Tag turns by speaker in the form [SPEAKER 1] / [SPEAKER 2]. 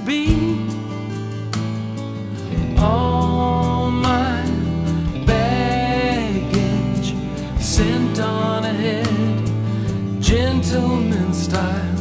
[SPEAKER 1] be. All my baggage sent on ahead, gentleman style.